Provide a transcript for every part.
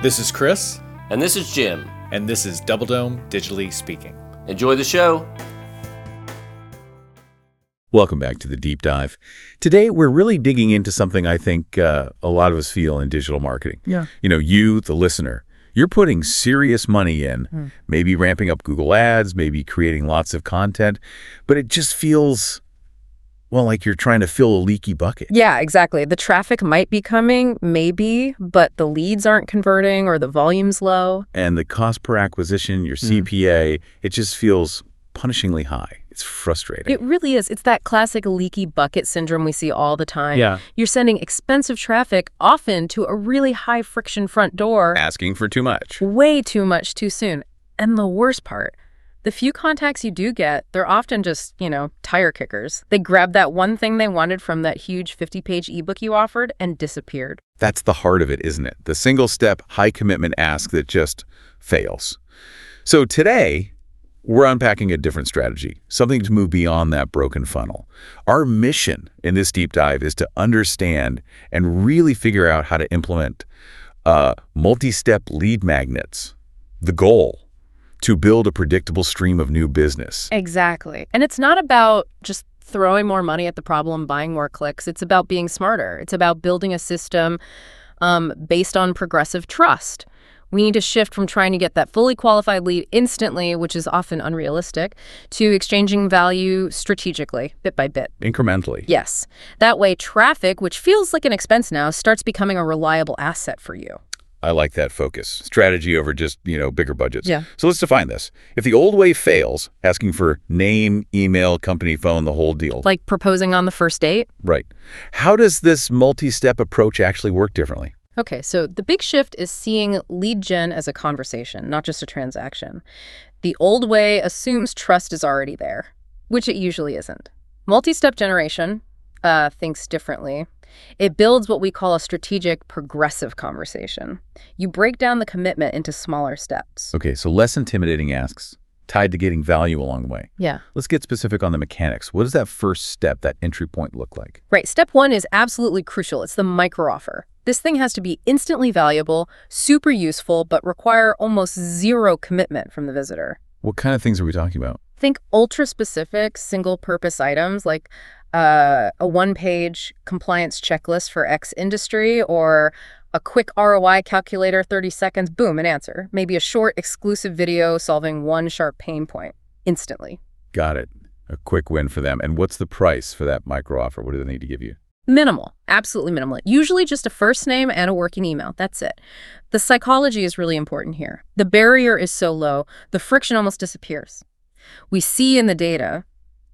This is Chris. And this is Jim. And this is Double Dome Digitally Speaking. Enjoy the show. Welcome back to the Deep Dive. Today, we're really digging into something I think a lot of us feel in digital marketing. Yeah. You know, you, the listener, you're putting serious money in, maybe ramping up Google Ads, maybe creating lots of content, but it just feels, well, like you're trying to fill a leaky bucket. Yeah, exactly. The traffic might be coming, maybe, but the leads aren't converting or the volume's low. And the cost per acquisition, your CPA, it just feels punishingly high. It's frustrating. It really is. It's that classic leaky bucket syndrome we see all the time. Yeah. You're sending expensive traffic, often to a really high friction front door. Asking for too much. Way too much too soon. And the worst part, the few contacts you do get, they're often just, tire kickers. They grabbed that one thing they wanted from that huge 50-page ebook you offered and disappeared. That's the heart of it, isn't it? The single-step, high-commitment ask that just fails. So today, we're unpacking a different strategy, something to move beyond that broken funnel. Our mission in this deep dive is to understand and really figure out how to implement multi-step lead magnets. The goal, to build a predictable stream of new business. Exactly. And it's not about just throwing more money at the problem, buying more clicks. It's about being smarter. It's about building a system based on progressive trust. We need to shift from trying to get that fully qualified lead instantly, which is often unrealistic, to exchanging value strategically, bit by bit. Incrementally. Yes. That way, traffic, which feels like an expense now, starts becoming a reliable asset for you. I like that focus. Strategy over just, bigger budgets. Yeah. So let's define this. If the old way fails, asking for name, email, company phone, the whole deal. Like proposing on the first date? Right. How does this multi-step approach actually work differently? Okay, so the big shift is seeing lead gen as a conversation, not just a transaction. The old way assumes trust is already there, which it usually isn't. Multi-step generation thinks differently. It builds what we call a strategic progressive conversation. You break down the commitment into smaller steps. Okay, so less intimidating asks, tied to getting value along the way. Yeah. Let's get specific on the mechanics. What does that first step, that entry point, look like? Right. Step one is absolutely crucial. It's the micro offer. This thing has to be instantly valuable, super useful, but require almost zero commitment from the visitor. What kind of things are we talking about? Think ultra-specific, single-purpose items like a one-page compliance checklist for X industry or a quick ROI calculator, 30 seconds, boom, an answer. Maybe a short, exclusive video solving one sharp pain point instantly. Got it. A quick win for them. And what's the price for that micro offer? What do they need to give you? Minimal, absolutely minimal. Usually just a first name and a working email. That's it. The psychology is really important here. The barrier is so low, the friction almost disappears. We see in the data,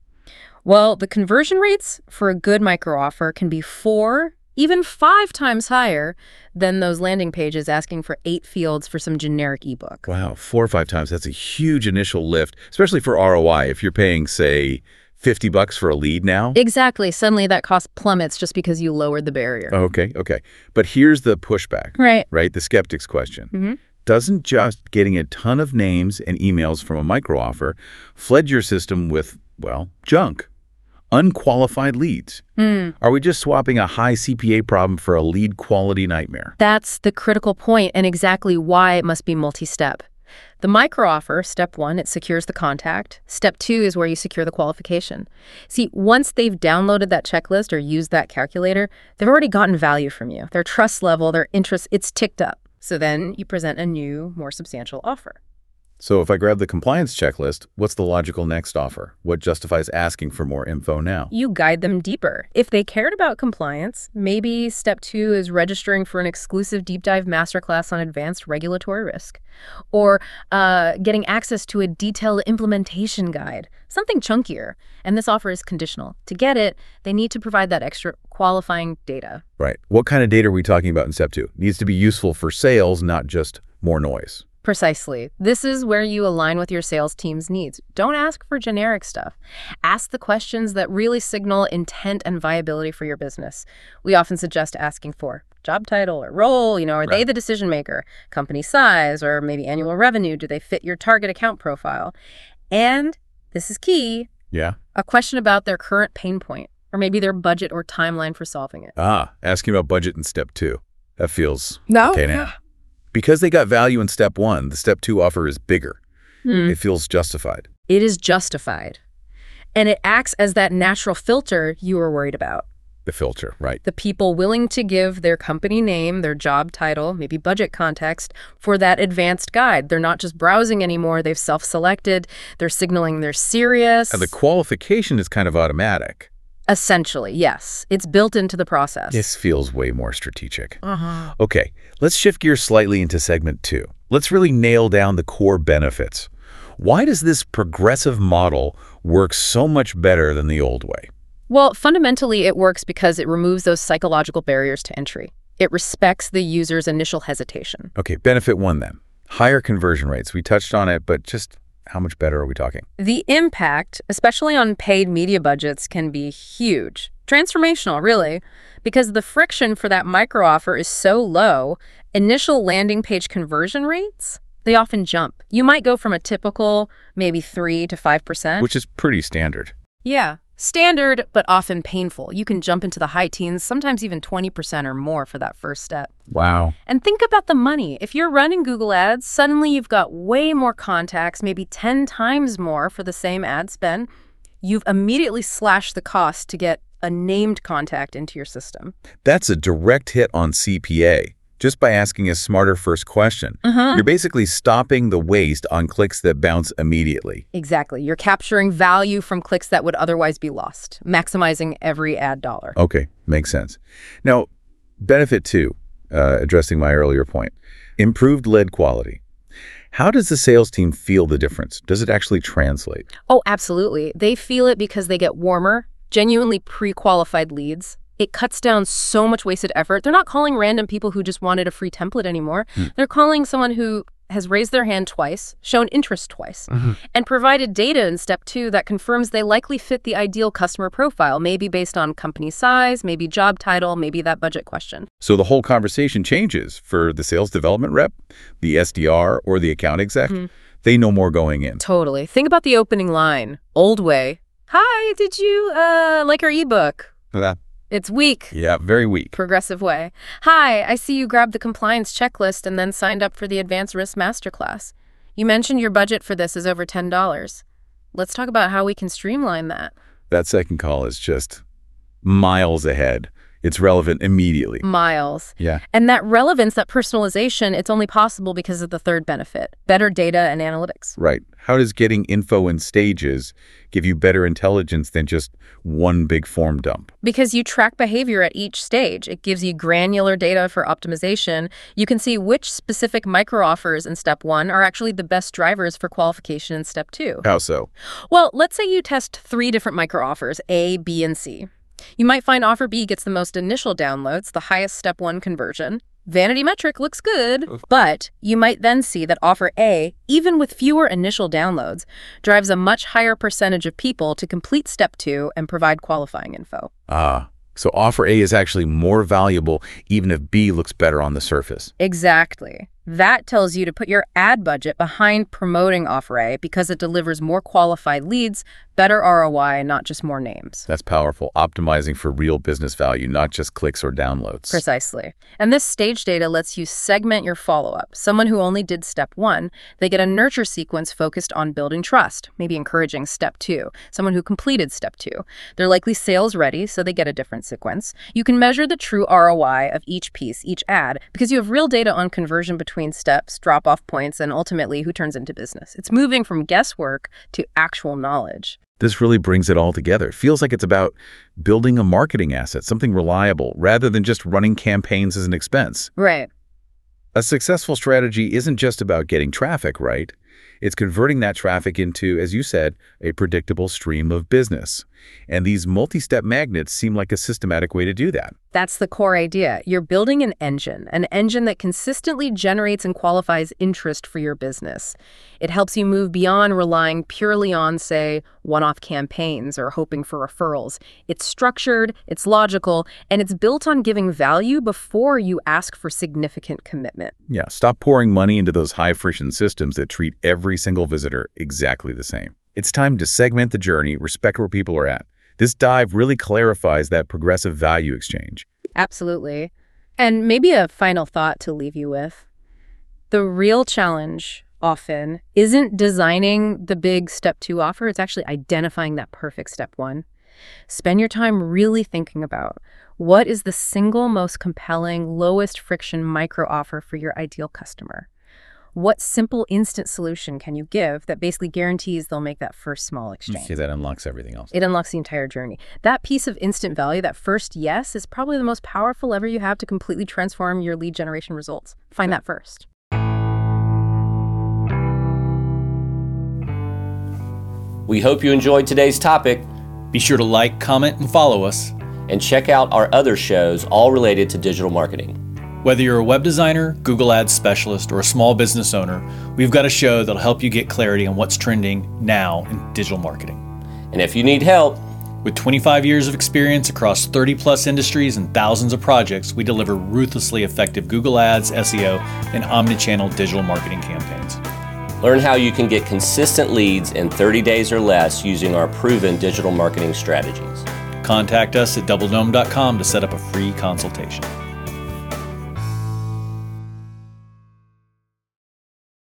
well, the conversion rates for a good micro offer can be 4, even 5 times higher than those landing pages asking for 8 fields for some generic ebook. Wow, 4 or 5 times. That's a huge initial lift, especially for ROI. If you're paying, say, $50 for a lead now? Exactly. Suddenly that cost plummets just because you lowered the barrier. Okay. But here's the pushback. Right? The skeptic's question. Doesn't just getting a ton of names and emails from a micro offer flood your system with, junk, unqualified leads? Are we just swapping a high CPA problem for a lead quality nightmare? That's the critical point and exactly why it must be multi-step. The micro offer, step 1, it secures the contact. Step 2 is where you secure the qualification. See, once they've downloaded that checklist or used that calculator, they've already gotten value from you. Their trust level, their interest, it's ticked up. So then you present a new, more substantial offer. So if I grab the compliance checklist, what's the logical next offer? What justifies asking for more info now? You guide them deeper. If they cared about compliance, maybe step 2 is registering for an exclusive deep dive masterclass on advanced regulatory risk, or getting access to a detailed implementation guide, something chunkier. And this offer is conditional. To get it, they need to provide that extra qualifying data. Right. What kind of data are we talking about in step 2? Needs to be useful for sales, not just more noise. Precisely. This is where you align with your sales team's needs. Don't ask for generic stuff. Ask the questions that really signal intent and viability for your business. We often suggest asking for job title or role, are they the decision maker? Company size or maybe annual revenue? Do they fit your target account profile? And this is key. Yeah. A question about their current pain point or maybe their budget or timeline for solving it. Asking about budget in step 2. That feels no. okay now. Because they got value in step 1, the step 2 offer is bigger. It feels justified. It is justified. And it acts as that natural filter you were worried about. The filter, right. The people willing to give their company name, their job title, maybe budget context for that advanced guide. They're not just browsing anymore. They've self-selected. They're signaling they're serious. And the qualification is kind of automatic. Essentially, yes. It's built into the process. This feels way more strategic. Okay, let's shift gears slightly into segment 2. Let's really nail down the core benefits. Why does this progressive model work so much better than the old way? Well, fundamentally, it works because it removes those psychological barriers to entry. It respects the user's initial hesitation. Okay, benefit 1 then. Higher conversion rates. We touched on it, but just how much better are we talking? The impact, especially on paid media budgets, can be huge. Transformational, really, because the friction for that micro offer is so low, initial landing page conversion rates, they often jump. You might go from a typical maybe 3 to 5%. Which is pretty standard. Yeah. Standard, but often painful. You can jump into the high teens, sometimes even 20% or more for that first step. Wow. And think about the money. If you're running Google Ads, suddenly you've got way more contacts, maybe 10 times more for the same ad spend. You've immediately slashed the cost to get a named contact into your system. That's a direct hit on CPA. Just by asking a smarter first question. You're basically stopping the waste on clicks that bounce immediately. Exactly. You're capturing value from clicks that would otherwise be lost, maximizing every ad dollar. Okay, makes sense. Now, benefit 2, addressing my earlier point, improved lead quality. How does the sales team feel the difference? Does it actually translate? Oh, absolutely. They feel it because they get warmer, genuinely pre-qualified leads. It cuts down so much wasted effort. They're not calling random people who just wanted a free template anymore. They're calling someone who has raised their hand twice, shown interest twice, and provided data in step 2 that confirms they likely fit the ideal customer profile, maybe based on company size, maybe job title, maybe that budget question. So the whole conversation changes for the sales development rep, the SDR, or the account exec. They know more going in. Totally. Think about the opening line. Old way. Hi, did you like our ebook? It's weak. Yeah, very weak. Progressive way. Hi, I see you grabbed the compliance checklist and then signed up for the Advanced Risk Masterclass. You mentioned your budget for this is over $10. Let's talk about how we can streamline that. That second call is just miles ahead. It's relevant immediately. Miles. Yeah. And that relevance, that personalization, it's only possible because of the third benefit, better data and analytics. Right. How does getting info in stages give you better intelligence than just one big form dump? Because you track behavior at each stage. It gives you granular data for optimization. You can see which specific micro offers in step 1 are actually the best drivers for qualification in step 2. How so? Well, let's say you test 3 different micro offers, A, B, and C. You might find offer B gets the most initial downloads, the highest step 1 conversion. Vanity metric looks good, but you might then see that offer A, even with fewer initial downloads, drives a much higher percentage of people to complete step 2 and provide qualifying info. So offer A is actually more valuable even if B looks better on the surface. Exactly. That tells you to put your ad budget behind promoting offer A because it delivers more qualified leads, better ROI, not just more names. That's powerful. Optimizing for real business value, not just clicks or downloads. Precisely. And this stage data lets you segment your follow-up. Someone who only did step 1, they get a nurture sequence focused on building trust, maybe encouraging step 2. Someone who completed step 2. They're likely sales ready, so they get a different sequence. You can measure the true ROI of each piece, each ad, because you have real data on conversion between steps, drop-off points, and ultimately who turns into business. It's moving from guesswork to actual knowledge. This really brings it all together. It feels like it's about building a marketing asset, something reliable, rather than just running campaigns as an expense. Right. A successful strategy isn't just about getting traffic, right? It's converting that traffic into, as you said, a predictable stream of business. And these multi-step magnets seem like a systematic way to do that. That's the core idea. You're building an engine that consistently generates and qualifies interest for your business. It helps you move beyond relying purely on, say, one-off campaigns or hoping for referrals. It's structured, it's logical, and it's built on giving value before you ask for significant commitment. Yeah, stop pouring money into those high-friction systems that treat every single visitor exactly the same. It's time to segment the journey, respect where people are at. This dive really clarifies that progressive value exchange. Absolutely. And maybe a final thought to leave you with. The real challenge often isn't designing the big step 2 offer. It's actually identifying that perfect step 1. Spend your time really thinking about what is the single most compelling, lowest friction micro offer for your ideal customer. What simple instant solution can you give that basically guarantees they'll make that first small exchange? Okay, that unlocks everything else. It unlocks the entire journey. That piece of instant value, that first yes, is probably the most powerful lever you have to completely transform your lead generation results. Find that first. We hope you enjoyed today's topic, Be sure to like, comment, and follow us. and check out our other shows all related to digital marketing. Whether you're a web designer, Google Ads specialist, or a small business owner, we've got a show that'll help you get clarity on what's trending now in digital marketing. And if you need help, With 25 years of experience across 30-plus industries and thousands of projects, we deliver ruthlessly effective Google Ads, SEO, and omnichannel digital marketing campaigns. learn how you can get consistent leads in 30 days or less using our proven digital marketing strategies. Contact us at doubledome.com to set up a free consultation.